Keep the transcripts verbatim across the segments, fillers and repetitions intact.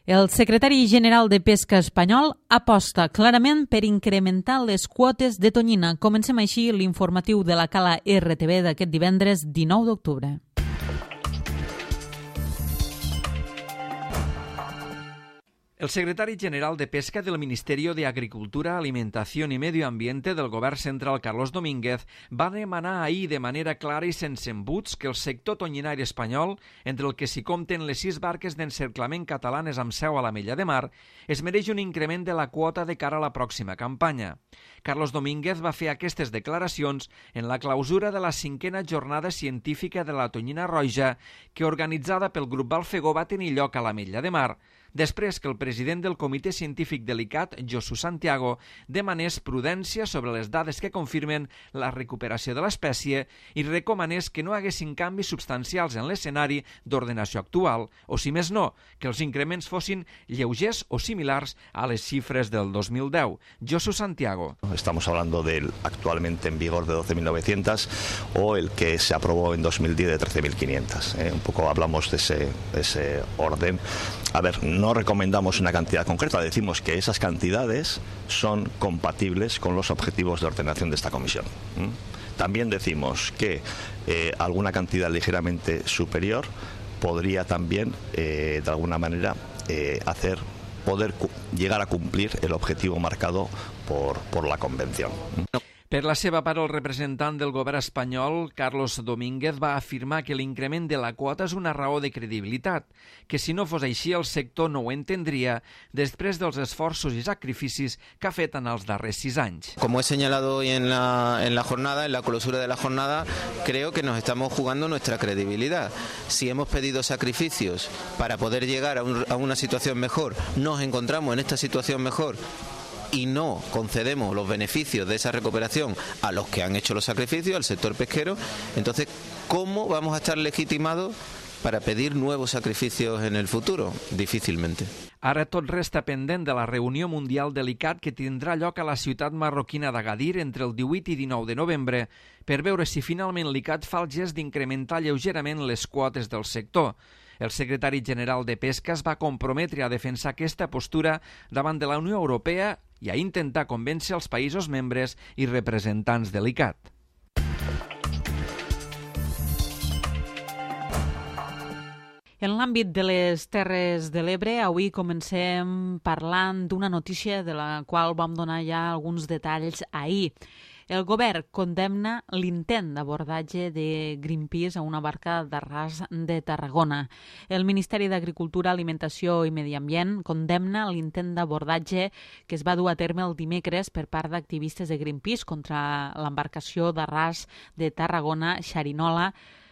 El secretari general de Pesca espanyol aposta clarament per incrementar les quotes de tonyina. Comencem així l'informatiu de la Cala R T B d'aquest divendres dinou d'octubre. El secretari general de Pesca del Ministerio de Agricultura, Alimentación y Medio Ambiente del Govern Central, Carlos Domínguez, va demanar ahir de manera clara i sense embuts que el sector tonyinari espanyol, entre el que s'hi compten les sis barques d'encerclament catalanes amb seu a l'Ametlla de Mar, es mereix un increment de la quota de cara a la pròxima campanya. Carlos Domínguez va fer aquestes declaracions en la clausura de la cinquena jornada científica de la tonyina roja que, organitzada pel grup Balfegó, va tenir lloc a l'Ametlla de Mar, després que el president del Comitè Científic de l'I C A T, Josu Santiago, demanés prudència sobre les dades que confirmen la recuperació de l'espècie i recomanés que no haguessin canvis substancials en l'escenari d'ordenació actual, o si més no, que els increments fossin lleugers o similars a les xifres del dos mil deu. Josu Santiago. Estamos hablando del actualmente en vigor de doce mil novecientos o el que se aprobó en dos mil diez de trece mil quinientos. ¿eh? Un poco hablamos de ese, ese orden. A ver, no recomendamos una cantidad concreta, decimos que esas cantidades son compatibles con los objetivos de ordenación de esta comisión. ¿Mm? También decimos que eh, alguna cantidad ligeramente superior podría también, eh, de alguna manera, eh, hacer poder llegar a cumplir el objetivo marcado por, por la Convención. Per la seva part, el representant del govern espanyol, Carlos Domínguez, va afirmar que l'increment de la quota és una raó de credibilitat, que si no fos així el sector no ho entendria després dels esforços i sacrificis que ha fet en els darrers sis anys. Como he señalado hoy en la, en la jornada, en la clausura de la jornada, creo que nos estamos jugando nuestra credibilidad. Si hemos pedido sacrificios para poder llegar a, un, a una situación mejor, nos encontramos en esta situación mejor y no concedemos los beneficios de esa recuperación a los que han hecho los sacrificios, al sector pesquero, entonces, ¿cómo vamos a estar legitimados para pedir nuevos sacrificios en el futuro? Difícilmente. Ara tot resta pendent de la reunió mundial de l'I C A T que tindrà lloc a la ciutat marroquina d'Agadir entre el divuit i dinou de novembre per veure si finalment l'I C A T fa el gest d'incrementar lleugerament les quotes del sector. El secretari general de Pesca es va comprometre a defensar aquesta postura davant de la Unió Europea i a intentar convèncer els països membres i representants de l'I C A T. En l'àmbit de les Terres de l'Ebre, avui comencem parlant d'una notícia de la qual vam donar ja alguns detalls ahir. El govern condemna l'intent d'abordatge de Greenpeace a una barca d'Arràs de Tarragona. El Ministeri d'Agricultura, Alimentació i Medi Ambient condemna l'intent d'abordatge que es va dur a terme el dimecres per part d'activistes de Greenpeace contra l'embarcació d'Arràs de Tarragona, Xerinola,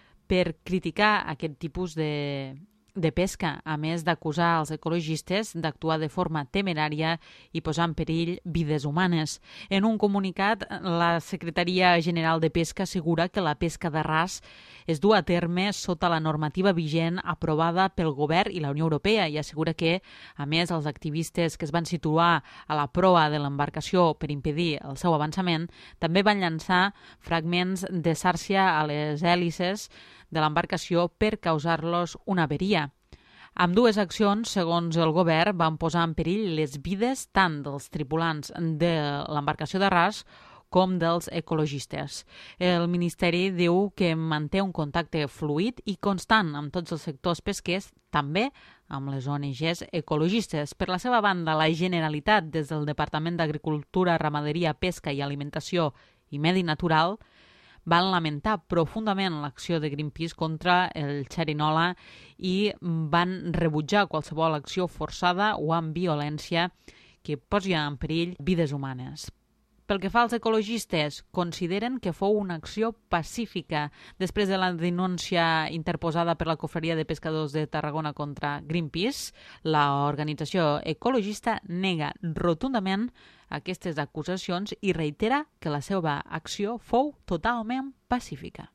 per criticar aquest tipus de, de pesca, a més d'acusar els ecologistes d'actuar de forma temerària i posar en perill vides humanes. En un comunicat, la Secretaria General de Pesca assegura que la pesca d'arràs es du a terme sota la normativa vigent aprovada pel Govern i la Unió Europea i assegura que, a més, els activistes que es van situar a la proa de l'embarcació per impedir el seu avançament també van llançar fragments de xarxa a les hèlices de l'embarcació per causar-los una averia. Amb dues accions, segons el govern, van posar en perill les vides tant dels tripulants de l'embarcació d'Arràs com dels ecologistes. El Ministeri diu que manté un contacte fluid i constant amb tots els sectors pesquers, també amb les O N Ges ecologistes. Per la seva banda, la Generalitat, des del Departament d'Agricultura, Ramaderia, Pesca i Alimentació i Medi Natural, van lamentar profundament l'acció de Greenpeace contra el Xerinola i van rebutjar qualsevol acció forçada o amb violència que posi en perill vides humanes. Pel que fa als ecologistes, consideren que fou una acció pacífica després de la denúncia interposada per la Cofreria de Pescadors de Tarragona contra Greenpeace. L'organització ecologista nega rotundament aquestes acusacions i reitera que la seva acció fou totalment pacífica.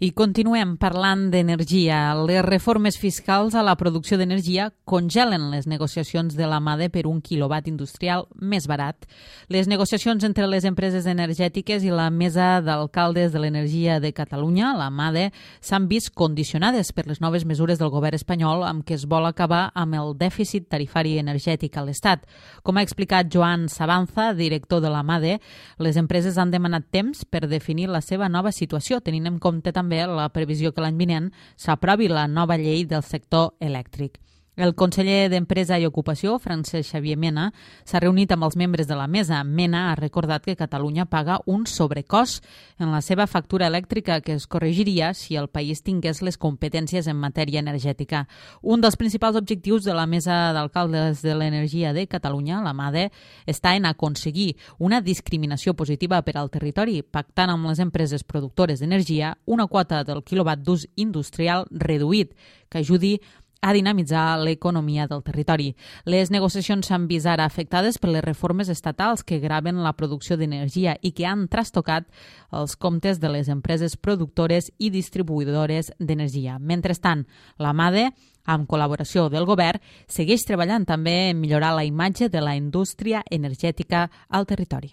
I continuem parlant d'energia. Les reformes fiscals a la producció d'energia congelen les negociacions de la MADE per un quilowatt industrial més barat. Les negociacions entre les empreses energètiques i la Mesa d'Alcaldes de l'Energia de Catalunya, la MADE, s'han vist condicionades per les noves mesures del govern espanyol amb què es vol acabar amb el dèficit tarifari energètic a l'Estat. Com ha explicat Joan Sabanza, director de la MADE, les empreses han demanat temps per definir la seva nova situació, tenint en compte també la previsió que l'any vinent s'aprovi la nova llei del sector elèctric. El conseller d'Empresa i Ocupació, Francesc Xavier Mena, s'ha reunit amb els membres de la mesa. Mena ha recordat que Catalunya paga un sobrecost en la seva factura elèctrica que es corregiria si el país tingués les competències en matèria energètica. Un dels principals objectius de la Mesa d'Alcaldes de l'Energia de Catalunya, la MADE, està en aconseguir una discriminació positiva per al territori, pactant amb les empreses productores d'energia una quota del quilowatt d'ús industrial reduït que ajudi a dinamitzar l'economia del territori. Les negociacions s'han vist ara afectades per les reformes estatals que graven la producció d'energia i que han trastocat els comptes de les empreses productores i distribuïdores d'energia. Mentrestant, la MADE, amb col·laboració del govern, segueix treballant també en millorar la imatge de la indústria energètica al territori.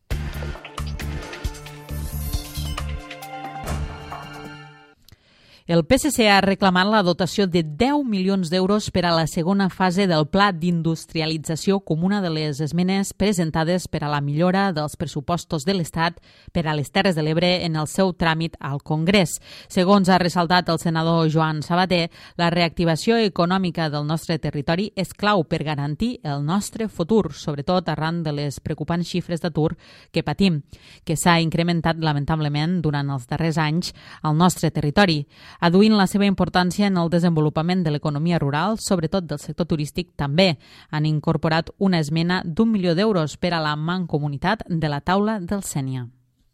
El P S C ha reclamat la dotació de deu milions d'euros per a la segona fase del Pla d'Industrialització com una de les esmenes presentades per a la millora dels pressupostos de l'Estat per a les Terres de l'Ebre en el seu tràmit al Congrés. Segons ha ressaltat el senador Joan Sabater, la reactivació econòmica del nostre territori és clau per garantir el nostre futur, sobretot arran de les preocupants xifres d'atur que patim, que s'ha incrementat lamentablement durant els darrers anys al nostre territori. Aduint la seva importància en el desenvolupament de l'economia rural, sobretot del sector turístic, també han incorporat una esmena d'un milió d'euros per a la mancomunitat de la taula del Sénia.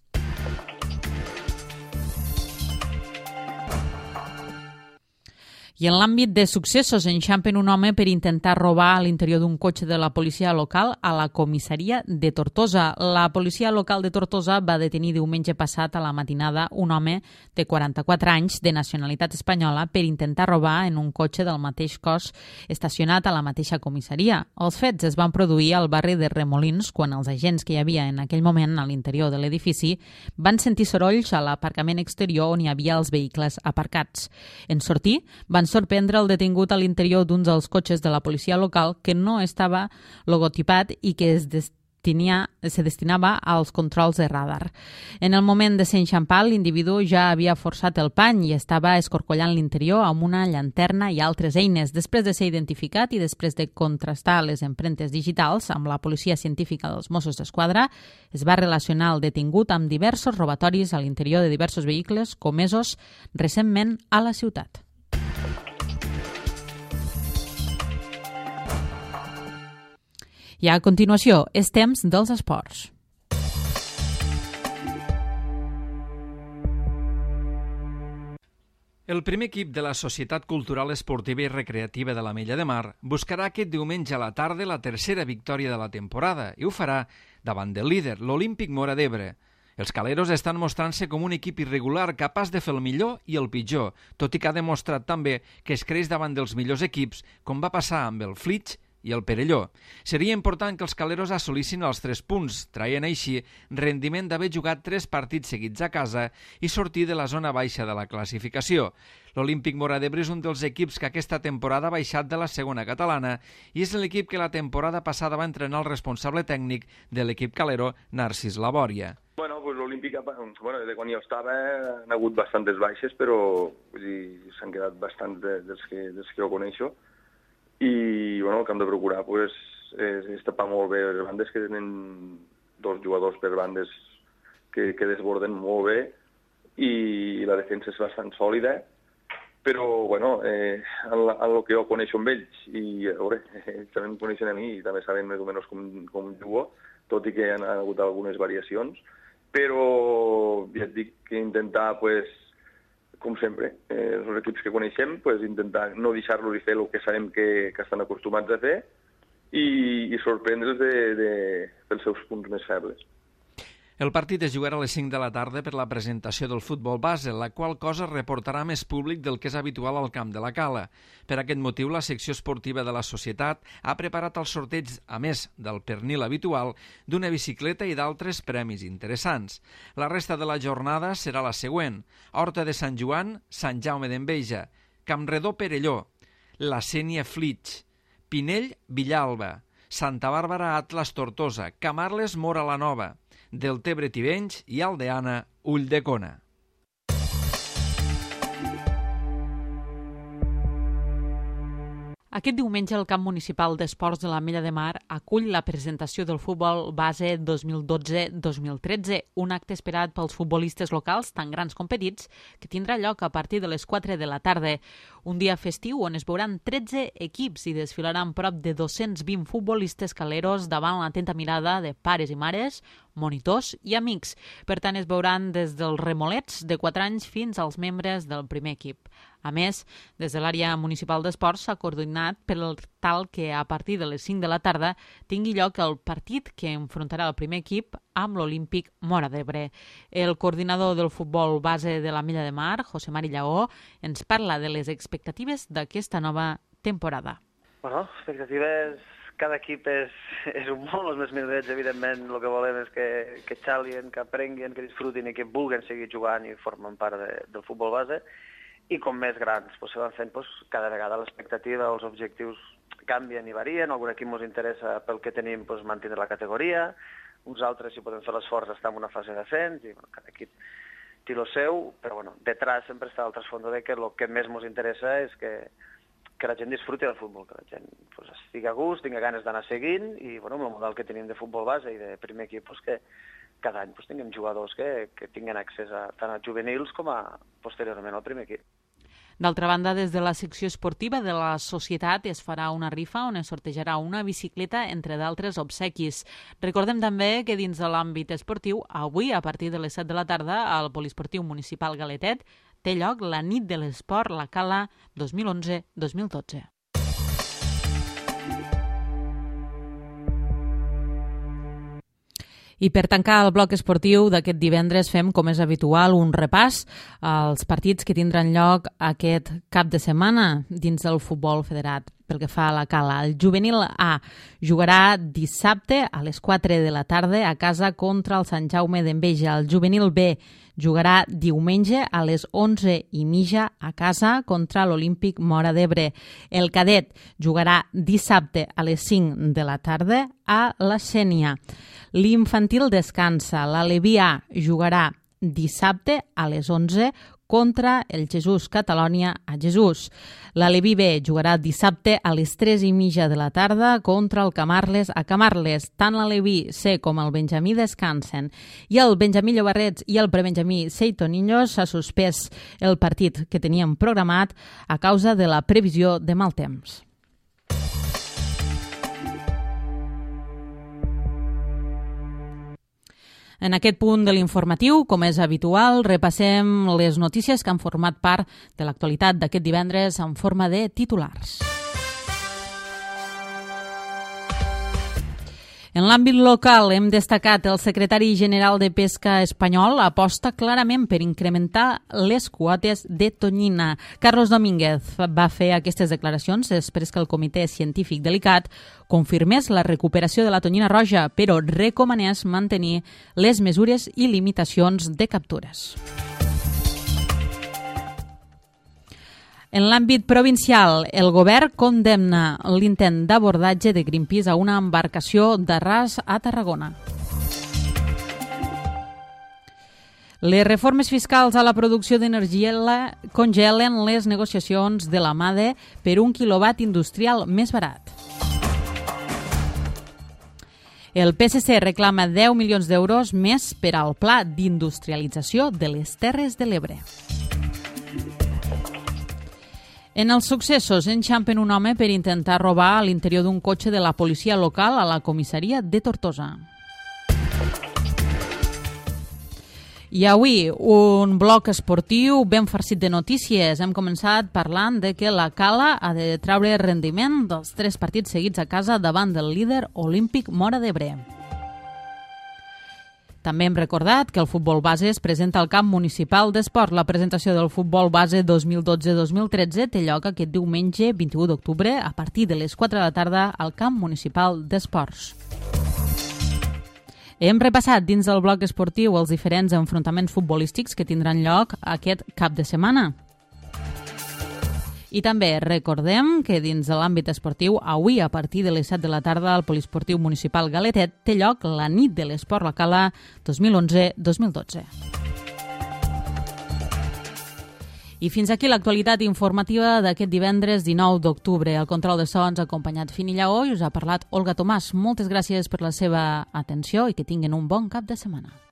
I en l'àmbit de successos, enxampen un home per intentar robar a l'interior d'un cotxe de la policia local a la comissaria de Tortosa. La policia local de Tortosa va detenir diumenge passat a la matinada un home de quaranta-quatre anys de nacionalitat espanyola per intentar robar en un cotxe del mateix cos estacionat a la mateixa comissaria. Els fets es van produir al barri de Remolins quan els agents que hi havia en aquell moment a l'interior de l'edifici van sentir sorolls a l'aparcament exterior on hi havia els vehicles aparcats. En sortir, van sorprendre el detingut a l'interior d'un dels cotxes de la policia local que no estava logotipat i que es destinia, se destinava als controls de radar. En el moment de ser enxampat, l'individu ja havia forçat el pany i estava escorcollant l'interior amb una llanterna i altres eines. Després de ser identificat i després de contrastar les empremtes digitals amb la policia científica dels Mossos d'Esquadra, es va relacionar el detingut amb diversos robatoris a l'interior de diversos vehicles comesos recentment a la ciutat. I a continuació, és temps dels esports. El primer equip de la Societat Cultural Esportiva i Recreativa de l'Ametlla de Mar buscarà aquest diumenge a la tarda la tercera victòria de la temporada i ho farà davant del líder, l'Olímpic Móra d'Ebre. Els caleros estan mostrant-se com un equip irregular capaç de fer el millor i el pitjor, tot i que ha demostrat també que es creix davant dels millors equips, com va passar amb el Flix i el Perelló. Seria important que els caleros assolissin els tres punts, traient així rendiment d'haver jugat tres partits seguits a casa i sortir de la zona baixa de la classificació. L'Olímpic Móra d'Ebre és un dels equips que aquesta temporada ha baixat de la segona catalana i és l'equip que la temporada passada va entrenar el responsable tècnic de l'equip calero, Narcís Labòria. Bueno, pues l'Olímpic, bueno, de quan jo estava han hagut bastantes baixes, però s'han quedat bastants de, dels, que, dels que jo coneixo. I bueno, el que hem de procurar pues, és, és tapar molt bé les bandes, que tenen dos jugadors per bandes que, que desborden molt bé i la defensa és bastant sòlida, però bueno, eh, en, la, en el que jo coneixo amb ells i a veure, ells també em coneixen a mi i també saben més o menys com, com jugo, tot i que hi ha hagut algunes variacions, però ja et dic que intentar pues, com sempre, eh, els equips que coneixem, pues, intentar no deixar-los fer el que sabem que, que estan acostumats a fer i, i sorprendre'ls de, de, pels seus punts més febles. El partit es jugarà a les cinc de la tarda per la presentació del futbol base, la qual cosa reportarà més públic del que és habitual al camp de la Cala. Per aquest motiu, la secció esportiva de la societat ha preparat el sorteig, a més del pernil habitual, d'una bicicleta i d'altres premis interessants. La resta de la jornada serà la següent: Horta de Sant Joan, Sant Jaume d'Enveja, Campredó Perelló, La Sénia Flix, Pinell Villalba, Santa Bàrbara Atlas Tortosa, Camarles Mora la Nova, Deltebre Tivenys i Aldeana Ulldecona. Aquest diumenge el Camp Municipal d'Esports de l'Ametlla de Mar acull la presentació del futbol base dos mil dotze dos mil tretze, un acte esperat pels futbolistes locals, tan grans com petits, que tindrà lloc a partir de les quatre de la tarda. Un dia festiu on es veuran tretze equips i desfilaran prop de dos-cents vint futbolistes caleros davant l'atenta mirada de pares i mares, monitors i amics. Per tant, es veuran des dels remolets de quatre anys fins als membres del primer equip. A més, des de l'àrea municipal d'esports s'ha coordinat per tal que a partir de les cinc de la tarda tingui lloc el partit que enfrontarà el primer equip amb l'Olímpic Móra d'Ebre. El coordinador del futbol base de l'Ametlla de Mar, José Mari Lleó, ens parla de les expectatives d'aquesta nova temporada. Bueno, expectatives... Cada equip és, és un món, els més minutets, evidentment, el que volem és que, que xalien, que aprenguin, que disfrutin i que vulguin seguir jugant i formen part de, del futbol base. I com més grans pues, se van fent, pues, cada vegada l'expectativa, els objectius canvien i varien. Algun equip ens interessa pel que tenim pues, mantenir la categoria, uns altres, si podem fer l'esforç, estar en una fase d'ascens, i bueno, cada equip té el seu, però bueno, detrás sempre està el trasfondo de que el que més ens interessa és que que la gent disfruti del futbol, que la gent pues, estigui a gust, tingui ganes d'anar seguint i bueno, amb el model que tenim de futbol base i de primer equip, pues, que cada any pues, tinguem jugadors que, que tinguin accés a, tant a juvenils com a posteriorment al primer equip. D'altra banda, des de la secció esportiva de la societat es farà una rifa on es sortejarà una bicicleta, entre d'altres obsequis. Recordem també que dins de l'àmbit esportiu, avui, a partir de les set de la tarda, al Poliesportiu Municipal Galetet, té lloc la nit de l'esport, la Cala dos mil onze dos mil dotze. I per tancar el bloc esportiu d'aquest divendres fem, com és habitual, un repàs als partits que tindran lloc aquest cap de setmana dins del futbol federat. Pel que fa a la Cala, el juvenil A jugarà dissabte a les quatre de la tarda a casa contra el Sant Jaume d'Enveja. El juvenil B jugarà diumenge a les onze i mitja a casa contra l'Olímpic Móra d'Ebre. El cadet jugarà dissabte a les cinc de la tarda a la Sénia. L'infantil descansa. L'Aleví A jugarà dissabte a les onze contra el Jesús Catalònia a Jesús. L'Aleví B jugarà dissabte a les tres i mitja de la tarda contra el Camarles a Camarles. Tant l'Aleví C com el Benjamí descansen. I el Benjamí Llobarrets i el prebenjamí Seitonillos s'ha suspès el partit que teníem programat a causa de la previsió de mal temps. En aquest punt de l'informatiu, com és habitual, repassem les notícies que han format part de l'actualitat d'aquest divendres en forma de titulars. En l'àmbit local hem destacat el secretari general de Pesca espanyol aposta clarament per incrementar les quotes de tonyina. Carlos Domínguez va fer aquestes declaracions després que el comitè científic delicat confirmés la recuperació de la tonyina roja, però recomanés mantenir les mesures i limitacions de captures. En l'àmbit provincial, el govern condemna l'intent d'abordatge de Greenpeace a una embarcació d'Arràs a Tarragona. Les reformes fiscals a la producció d'energia congelen les negociacions de la MADE per un quilowatt industrial més barat. El P S C reclama deu milions d'euros més per al pla d'industrialització de les Terres de l'Ebre. En els successos, enxampen un home per intentar robar a l'interior d'un cotxe de la policia local a la comissaria de Tortosa. I avui, un bloc esportiu ben farcit de notícies. Hem començat parlant de que la Cala ha de treure rendiment dels tres partits seguits a casa davant del líder olímpic Móra d'Ebre. També hem recordat que el futbol base es presenta al Camp Municipal d'Esport. La presentació del futbol base dos mil dotze dos mil tretze té lloc aquest diumenge vint-i-u d'octubre a partir de les quatre de la tarda al Camp Municipal d'Esports. Hem repassat dins del bloc esportiu els diferents enfrontaments futbolístics que tindran lloc aquest cap de setmana. I també recordem que dins de l'àmbit esportiu, avui a partir de les set de la tarda al Poliesportiu Municipal Galetet té lloc la nit de l'esport Lacala dos mil onze dos mil dotze. I fins aquí l'actualitat informativa d'aquest divendres dinou d'octubre. El control de so ens ha acompanyat Fini Lleó i us ha parlat Olga Tomàs. Moltes gràcies per la seva atenció i que tinguin un bon cap de setmana.